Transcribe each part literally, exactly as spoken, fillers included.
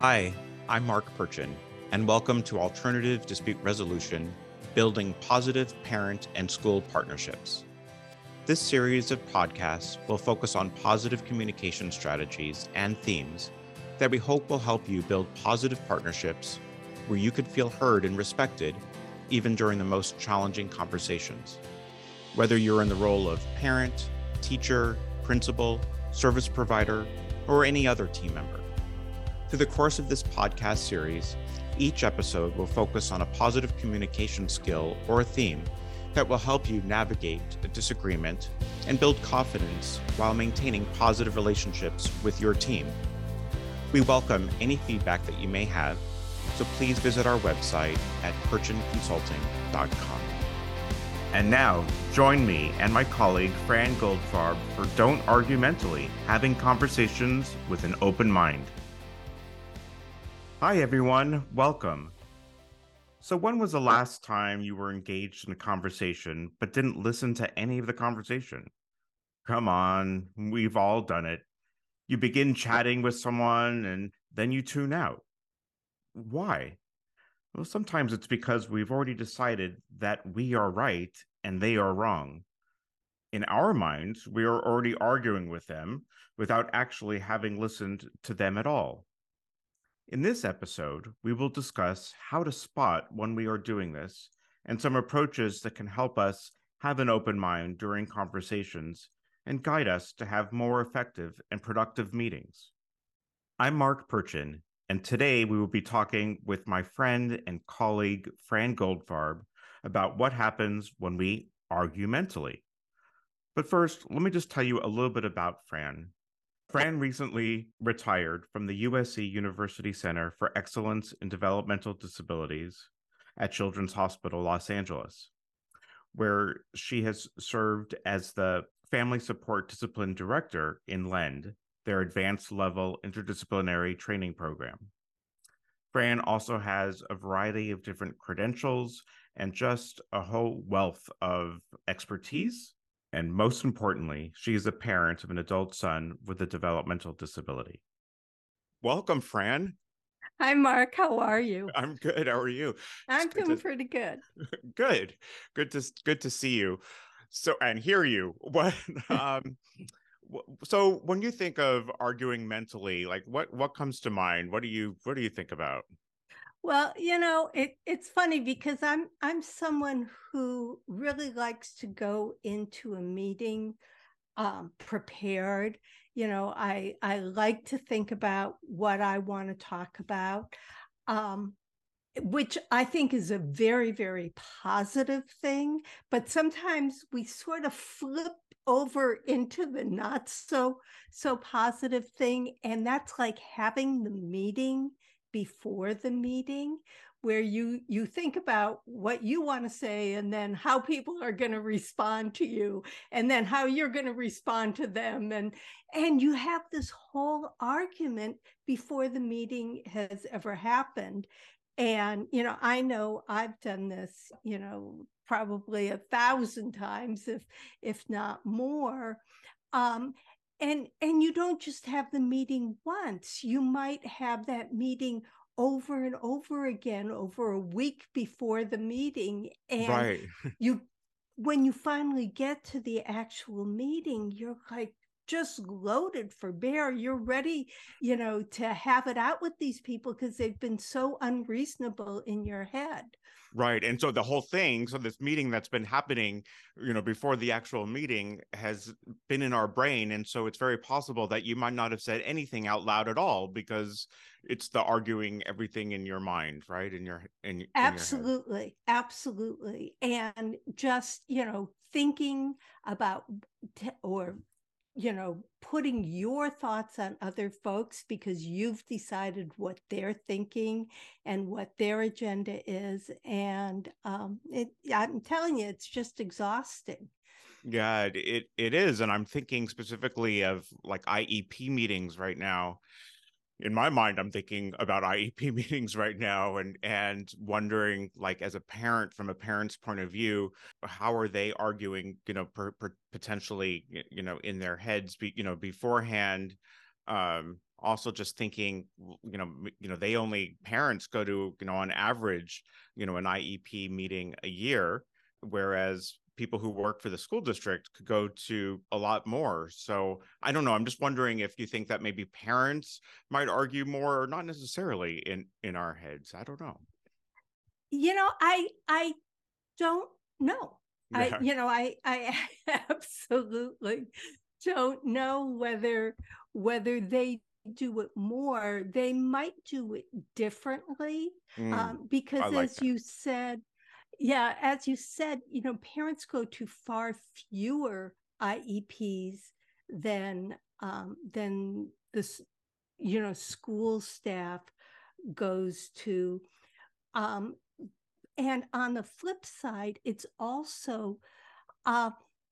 Hi, I'm Mark Purchin, and welcome to Alternative Dispute Resolution, Building Positive Parent and School Partnerships. This series of podcasts will focus on positive communication strategies and themes that we hope will help you build positive partnerships where you could feel heard and respected, even during the most challenging conversations. Whether you're in the role of parent, teacher, principal, service provider, or any other team member. Through the course of this podcast series, each episode will focus on a positive communication skill or a theme that will help you navigate a disagreement and build confidence while maintaining positive relationships with your team. We welcome any feedback that you may have, so please visit our website at purchin consulting dot com. And now, join me and my colleague Fran Goldfarb for Don't Argue Mentally, having conversations with an open mind. Hi, everyone. Welcome. So when was the last time you were engaged in a conversation but didn't listen to any of the conversation? Come on, we've all done it. You begin chatting with someone and then you tune out. Why? Well, sometimes it's because we've already decided that we are right and they are wrong. In our minds, we are already arguing with them without actually having listened to them at all. In this episode, we will discuss how to spot when we are doing this and some approaches that can help us have an open mind during conversations and guide us to have more effective and productive meetings. I'm Mark Purchin, and today we will be talking with my friend and colleague, Fran Goldfarb, about what happens when we argue mentally. But first, let me just tell you a little bit about Fran. Fran recently retired from the U S C University Center for Excellence in Developmental Disabilities at Children's Hospital, Los Angeles, where she has served as the Family Support Discipline Director in LEND, their advanced level interdisciplinary training program. Fran also has a variety of different credentials and just a whole wealth of expertise. And most importantly, she is a parent of an adult son with a developmental disability. Welcome, Fran. Hi, Mark. How are you? I'm good. How are you? I'm doing to... pretty good. Good. Good to good to see you. So and hear you. What? um, so when you think of arguing mentally, like what what comes to mind? What do you what do you think about? Well, you know, it, it's funny because I'm I'm someone who really likes to go into a meeting um, prepared. You know, I I like to think about what I want to talk about, um, which I think is a very, very positive thing. But sometimes we sort of flip over into the not so so positive thing, and that's like having the meeting before the meeting, where you you think about what you want to say and then how people are going to respond to you and then how you're going to respond to them, and and you have this whole argument before the meeting has ever happened. And you know, I know I've done this, you know, probably a thousand times, if if not more. um and and you don't just have the meeting once. You might have that meeting over and over again over a week before the meeting, and right. you when you finally get to the actual meeting, you're like just loaded for bear. You're ready, you know, to have it out with these people because they've been so unreasonable in your head. Right. And so the whole thing, so this meeting that's been happening, you know, before the actual meeting has been in our brain. And so it's very possible that you might not have said anything out loud at all because it's the arguing everything in your mind, right? In your, in, in absolutely, your head. Absolutely. And just, you know, thinking about t- or you know, putting your thoughts on other folks because you've decided what they're thinking and what their agenda is. And um, it, I'm telling you, it's just exhausting. Yeah, it it is. And I'm thinking specifically of like I E P meetings right now. In my mind, I'm thinking about I E P meetings right now and and wondering, like, as a parent, from a parent's point of view, how are they arguing, you know, per, per potentially, you know, in their heads, be, you know, beforehand, Um, also just thinking, you know, you know, they only parents go to, you know, on average, you know, an I E P meeting a year, whereas people who work for the school district could go to a lot more. So I don't know. I'm just wondering if you think that maybe parents might argue more, or not necessarily in in our heads. I don't know. You know, I I don't know. I Yeah. you know, I I absolutely don't know whether whether they do it more. They might do it differently, Mm, um, I because like as that. you said, yeah, as you said, you know, parents go to far fewer I E Ps than um, than this, you know, school staff goes to. Um, and on the flip side, it's also uh,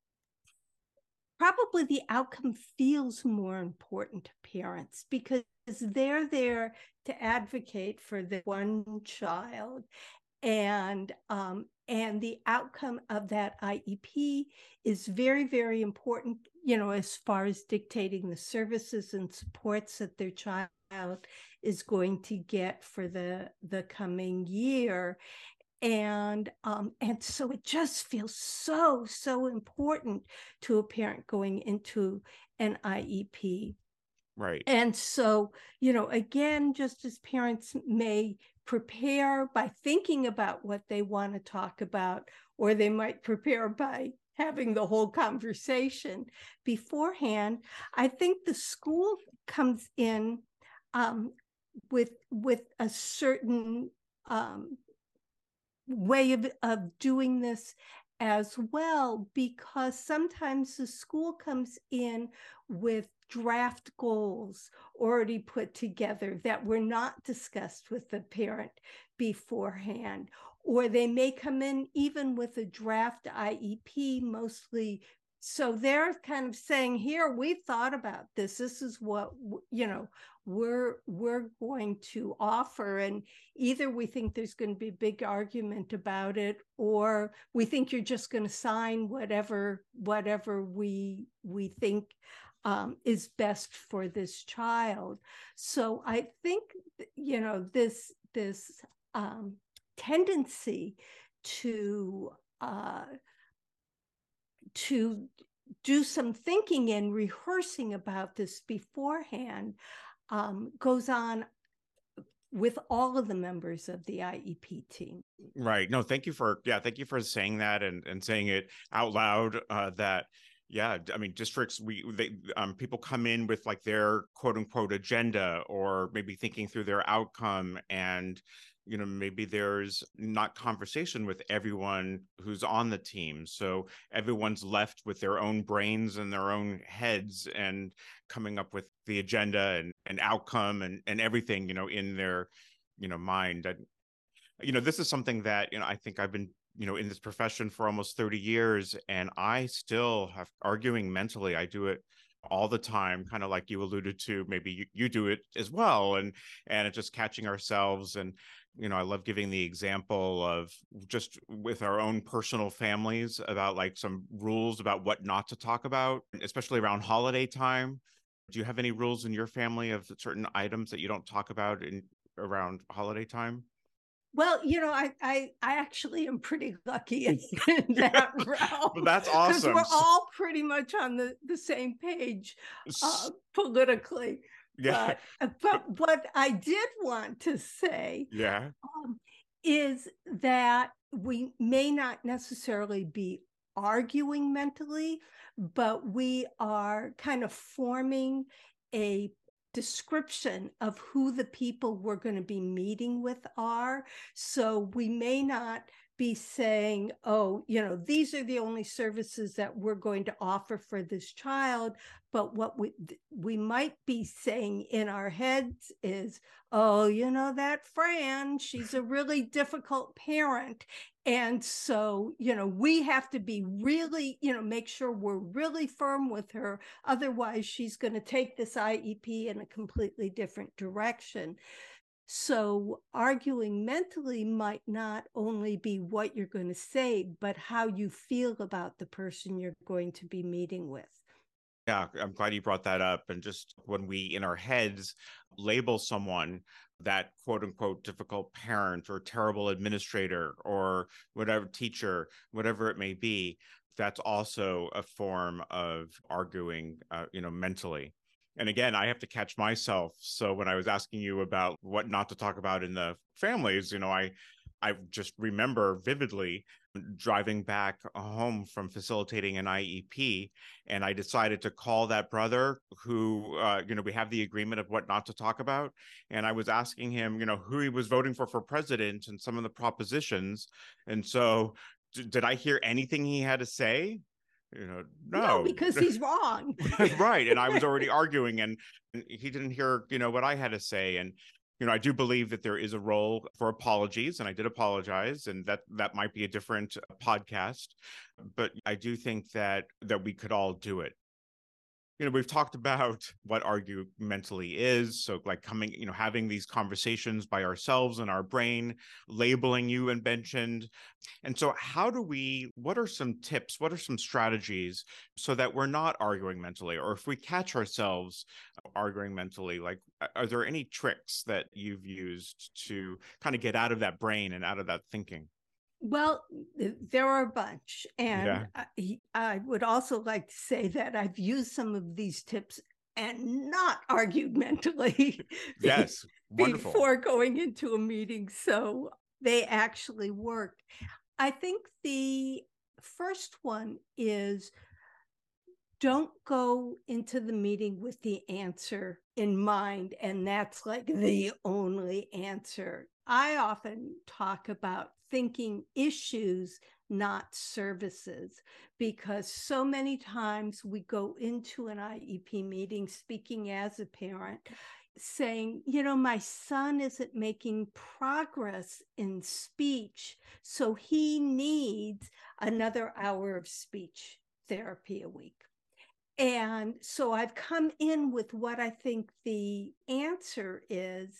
probably the outcome feels more important to parents because they're there to advocate for the one child, and um, and the outcome of that I E P is very, very important, you know, as far as dictating the services and supports that their child is going to get for the the coming year. And um, and so it just feels so, so important to a parent going into an I E P. Right. And so, you know, again, just as parents may prepare by thinking about what they want to talk about, or they might prepare by having the whole conversation beforehand, I think the school comes in um, with with a certain um, way of, of doing this as well, because sometimes the school comes in with draft goals already put together that were not discussed with the parent beforehand, or they may come in even with a draft I E P, mostly. So they're kind of saying, here, we've thought about this, this is what, you know, we're we're going to offer. And either we think there's going to be a big argument about it, or we think you're just going to sign whatever whatever we we think um, is best for this child. So I think, you know, this this um, tendency to uh, to do some thinking and rehearsing about this beforehand um, goes on with all of the members of the I E P team. Right. No, thank you for, yeah, thank you for saying that, and and saying it out loud, uh that yeah, I mean, districts, we they um people come in with like their quote unquote agenda, or maybe thinking through their outcome, and you know, maybe there's not conversation with everyone who's on the team. So everyone's left with their own brains and their own heads, and coming up with the agenda and, and outcome, and, and everything, you know, in their, you know, mind. I, you know, this is something that, you know, I think I've been, you know, in this profession for almost thirty years, and I still have arguing mentally. I do it all the time, kind of like you alluded to. Maybe you, you do it as well. And and it's just catching ourselves. And you know, I love giving the example of just with our own personal families about like some rules about what not to talk about, especially around holiday time. Do you have any rules in your family of certain items that you don't talk about in around holiday time? Well, you know, I I, I actually am pretty lucky in, in that But realm, that's because awesome. we're So, all pretty much on the, the same page uh, politically. yeah. But uh, but what I did want to say Yeah. um, is that we may not necessarily be arguing mentally, but we are kind of forming a description of who the people we're going to be meeting with are. So we may not be saying, oh, you know, these are the only services that we're going to offer for this child. But what we we might be saying in our heads is, oh, you know, that Fran, she's a really difficult parent. And so, you know, we have to be really, you know, make sure we're really firm with her. Otherwise, she's going to take this I E P in a completely different direction. So, arguing mentally might not only be what you're going to say, but how you feel about the person you're going to be meeting with. Yeah, I'm glad you brought that up. And just when we in our heads label someone that quote unquote difficult parent or terrible administrator or whatever teacher, whatever it may be, that's also a form of arguing, uh, you know, mentally. And again, I have to catch myself. So when I was asking you about what not to talk about in the families, you know, I I just remember vividly driving back home from facilitating an I E P, and I decided to call that brother who, uh, you know, we have the agreement of what not to talk about. And I was asking him, you know, who he was voting for for president and some of the propositions. And so, d- did I hear anything he had to say? You know, No, no. because he's wrong. Right. And I was already arguing, and he didn't hear, you know, what I had to say. And you know, I do believe that there is a role for apologies, and I did apologize, and that that might be a different podcast, but I do think that that we could all do it. You know, we've talked about what argue mentally is. So, like coming, you know, having these conversations by ourselves in our brain, labeling you and mentioned. And so, how do we, what are some tips? What are some strategies so that we're not arguing mentally? Or if we catch ourselves arguing mentally, like, are there any tricks that you've used to kind of get out of that brain and out of that thinking? Well, there are a bunch. And Yeah. I, I would also like to say that I've used some of these tips and not argued mentally Yes. Wonderful. before going into a meeting. So they actually worked. I think the first one is don't go into the meeting with the answer in mind, and that's like the only answer. I often talk about thinking issues, not services, because so many times we go into an I E P meeting speaking as a parent saying, you know, my son isn't making progress in speech, so he needs another hour of speech therapy a week. And so I've come in with what I think the answer is,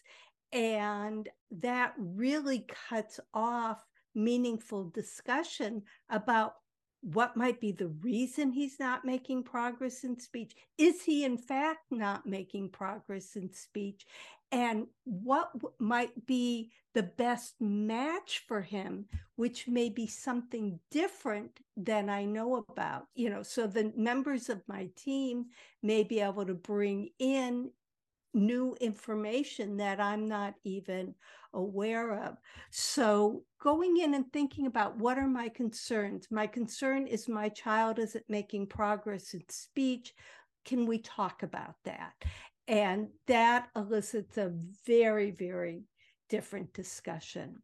and that really cuts off meaningful discussion about what might be the reason he's not making progress in speech. Is he, in fact, not making progress in speech? And what might be the best match for him, which may be something different than I know about. You know, so the members of my team may be able to bring in new information that I'm not even aware of. So going in and thinking about what are my concerns? My concern is my child isn't making progress in speech. Can we talk about that? And that elicits a very, very different discussion.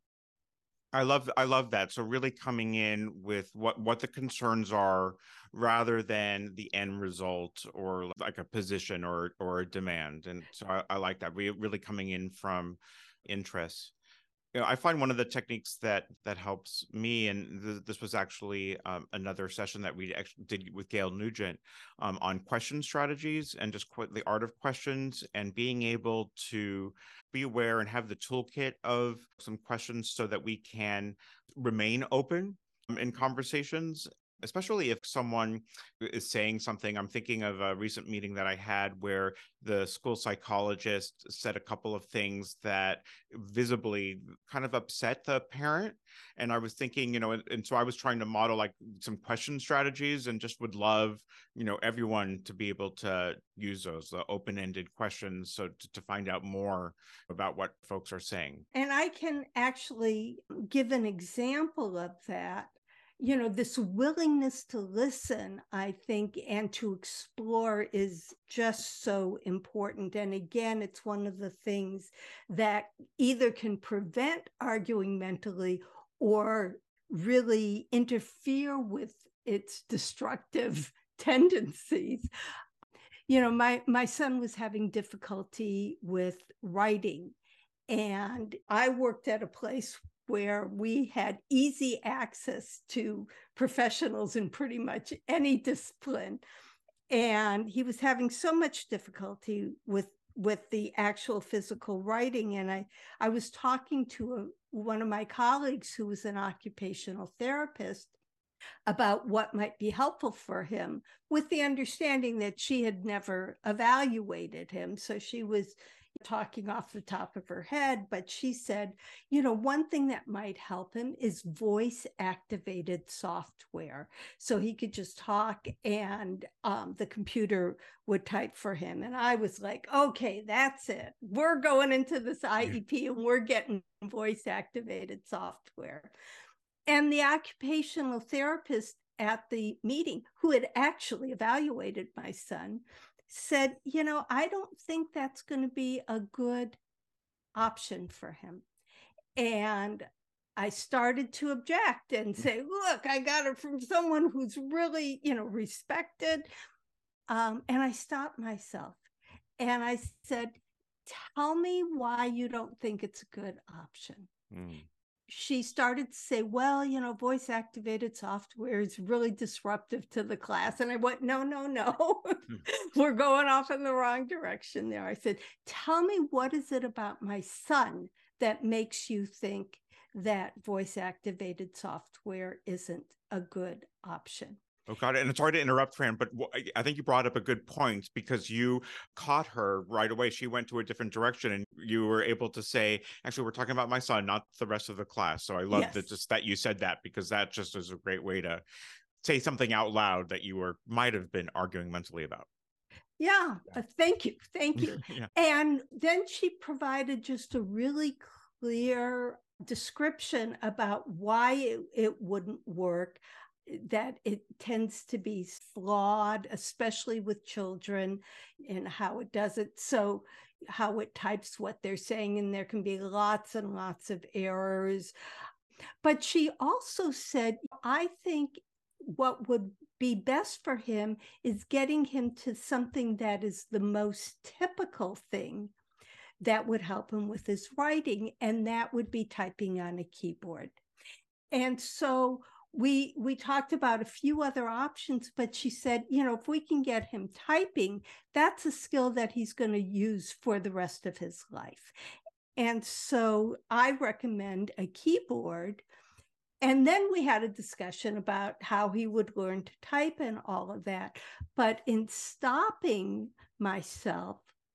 I love I love that. So really coming in with what what the concerns are rather than the end result or like a position or or a demand. And so I, I like that. We really coming in from interests. You know, I find one of the techniques that that helps me, and th- this was actually um, another session that we actually did with Gail Nugent um, on question strategies and just qu- the art of questions and being able to be aware and have the toolkit of some questions so that we can remain open um, in conversations, especially if someone is saying something. I'm thinking of a recent meeting that I had where the school psychologist said a couple of things that visibly kind of upset the parent. And I was thinking, you know, and, and so I was trying to model like some question strategies and just would love, you know, everyone to be able to use those the open-ended questions. So to, to find out more about what folks are saying. And I can actually give an example of that. You know, this willingness to listen, I think, and to explore is just so important. And again, it's one of the things that either can prevent arguing mentally or really interfere with its destructive tendencies. You know, my my son was having difficulty with writing, and I worked at a place where we had easy access to professionals in pretty much any discipline. And he was having so much difficulty with with the actual physical writing. And I, I was talking to a, one of my colleagues who was an occupational therapist. about what might be helpful for him, with the understanding that she had never evaluated him. So she was talking off the top of her head, but she said, you know, one thing that might help him is voice activated software. So he could just talk and um, the computer would type for him. And I was like, okay, that's it. We're going into this I E P and we're getting voice activated software. And the occupational therapist at the meeting, who had actually evaluated my son, said, you know, I don't think that's going to be a good option for him. And I started to object and say, look, I got it from someone who's really, you know, respected. Um, and I stopped myself and I said, tell me why you don't think it's a good option. Mm. She started to say, well, you know, voice activated software is really disruptive to the class. And I went, no, no, no, we're going off in the wrong direction there. I said, tell me, what is it about my son that makes you think that voice activated software isn't a good option? Oh, got it. And sorry to interrupt, Fran, but I think you brought up a good point because you caught her right away. She went to a different direction and you were able to say, actually, we're talking about my son, not the rest of the class. So I love yes. that just that you said that, because that just is a great way to say something out loud that you were might have been arguing mentally about. Yeah, yeah. Uh, thank you. Thank you. yeah. And then she provided just a really clear description about why it, it wouldn't work, that it tends to be flawed, especially with children, and how it does it. So how it types what they're saying, and there can be lots and lots of errors. But she also said, I think what would be best for him is getting him to something that is the most typical thing that would help him with his writing, and that would be typing on a keyboard. And so we we talked about a few other options, but she said, you know, if we can get him typing, that's a skill that he's going to use for the rest of his life. And so I recommend a keyboard. And then we had a discussion about how he would learn to type and all of that. But in stopping myself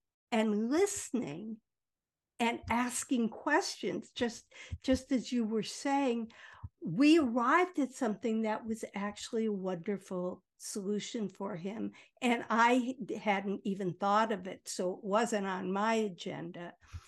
and listening and asking questions, just, just as you were saying, we arrived at something that was actually a wonderful solution for him. And I hadn't even thought of it, so it wasn't on my agenda.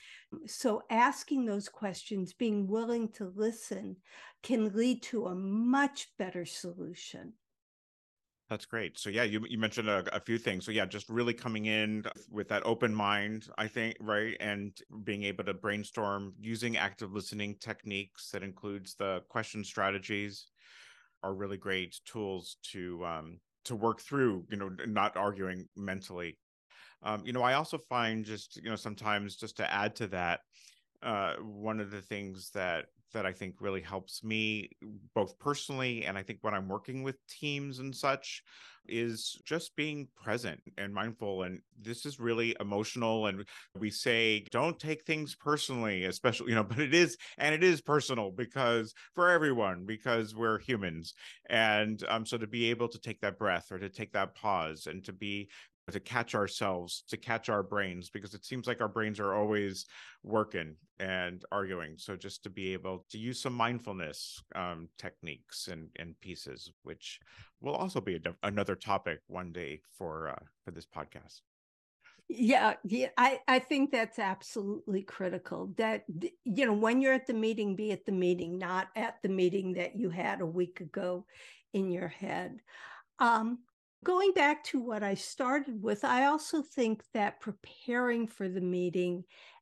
So asking those questions, being willing to listen, can lead to a much better solution. That's great. So yeah, you you mentioned a, a few things. So yeah, just really coming in with that open mind, I think, right? And being able to brainstorm using active listening techniques that includes the question strategies are really great tools to um, to work through, you know, not arguing mentally. Um, you know, I also find just, you know, sometimes just to add to that, uh, one of the things that that I think really helps me both personally and I think when I'm working with teams and such is just being present and mindful. And this is really emotional. And we say, don't take things personally, especially, you know, but it is, and it is personal because for everyone, because we're humans. And um, so to be able to take that breath or to take that pause and to be to catch ourselves, to catch our brains, because it seems like our brains are always working and arguing. So just to be able to use some mindfulness um, techniques and, and pieces, which will also be a, another topic one day for uh, for this podcast. Yeah, yeah, I, I think that's absolutely critical that, you know, when you're at the meeting, be at the meeting, not at the meeting that you had a week ago in your head. Um, Going back to what I started with, I also think that preparing for the meeting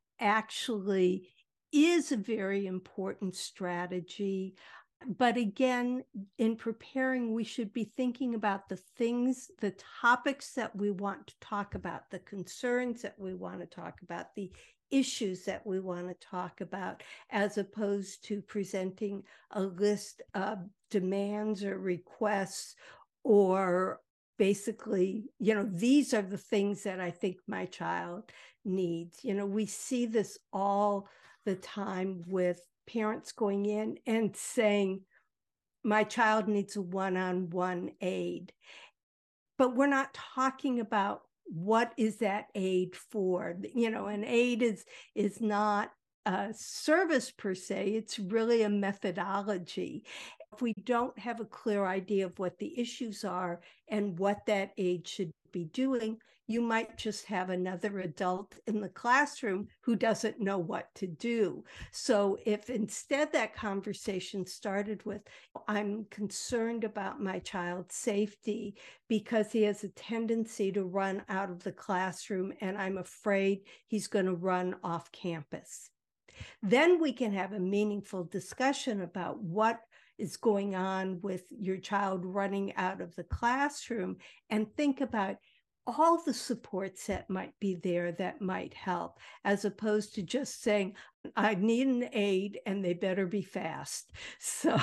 actually is a very important strategy. But again, in preparing, we should be thinking about the things, the topics that we want to talk about, the concerns that we want to talk about, the issues that we want to talk about, as opposed to presenting a list of demands or requests or basically, you know, these are the things that I think my child needs. You know, we see this all the time with parents going in and saying, my child needs a one-on-one aid. But we're not talking about what is that aid for. You know, an aid is is not a service per se, it's really a methodology. If we don't have a clear idea of what the issues are and what that aid should be doing, you might just have another adult in the classroom who doesn't know what to do. So if instead that conversation started with, I'm concerned about my child's safety because he has a tendency to run out of the classroom and I'm afraid he's going to run off campus. Then we can have a meaningful discussion about what is going on with your child running out of the classroom and think about all the supports that might be there that might help, as opposed to just saying, I need an aid and they better be fast. So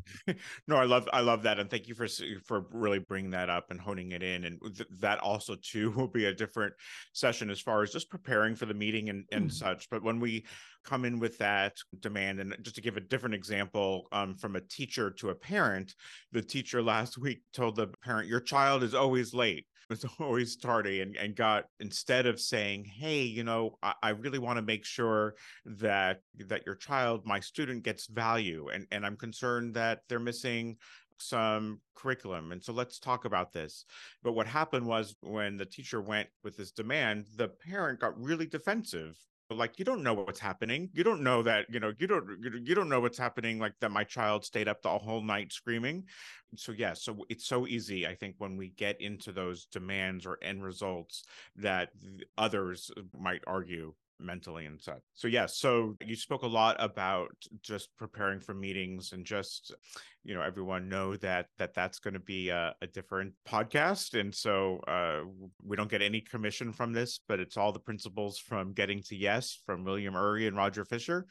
no, I love I love that, and thank you for for really bringing that up and honing it in. And th- that also too will be a different session as far as just preparing for the meeting and and mm-hmm. such. But when we come in with that demand, and just to give a different example, um, from a teacher to a parent, the teacher last week told the parent, "Your child is always late. It's always tardy," and, and got, instead of saying, hey, you know, I, I really want to make sure that that your child, my student, gets value, and, and I'm concerned that they're missing some curriculum. And so let's talk about this. But what happened was, when the teacher went with this demand, the parent got really defensive. Like, you don't know what's happening. You don't know that, you know, you don't, you don't know what's happening, like that my child stayed up the whole night screaming. So yeah, so it's so easy, I think, when we get into those demands or end results, that others might argue mentally and such. So yeah, so you spoke a lot about just preparing for meetings, and just, you know, everyone know that that that's going to be a, a different podcast. And so uh, we don't get any commission from this, but it's all the principles from Getting to Yes from William Ury and Roger Fisher,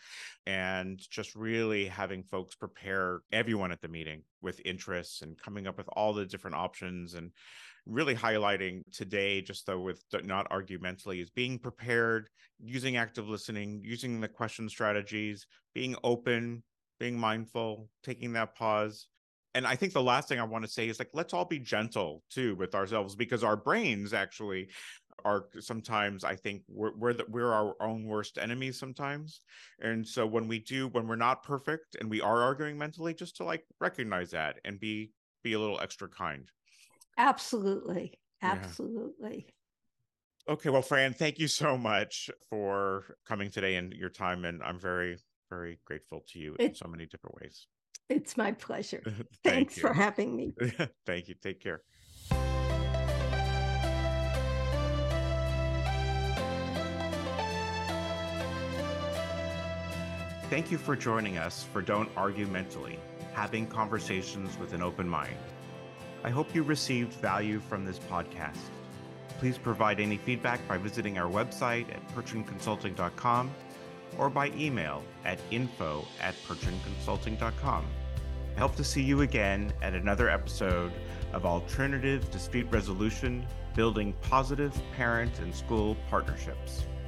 and just really having folks prepare everyone at the meeting with interests and coming up with all the different options, and really highlighting today, just though with not argumentally, is being prepared, using active listening, using the question strategies, being open, being mindful, taking that pause. And I think the last thing I want to say is, like, let's all be gentle too with ourselves, because our brains actually are sometimes, I think we're we're, the, we're our own worst enemies sometimes. And so when we do, when we're not perfect and we are arguing mentally, just to like recognize that and be be a little extra kind. Absolutely. Absolutely. Yeah. Okay. Well, Fran, thank you so much for coming today and your time. And I'm very, very grateful to you it, in so many different ways. It's my pleasure. Thank Thanks you. for having me. Thank you. Take care. Thank you for joining us for Don't Argue Mentally, having conversations with an open mind. I hope you received value from this podcast. Please provide any feedback by visiting our website at perchin consulting dot com or by email at info at perchin consulting dot com. I hope to see you again at another episode of Alternative Dispute Resolution, Building Positive Parent and School Partnerships.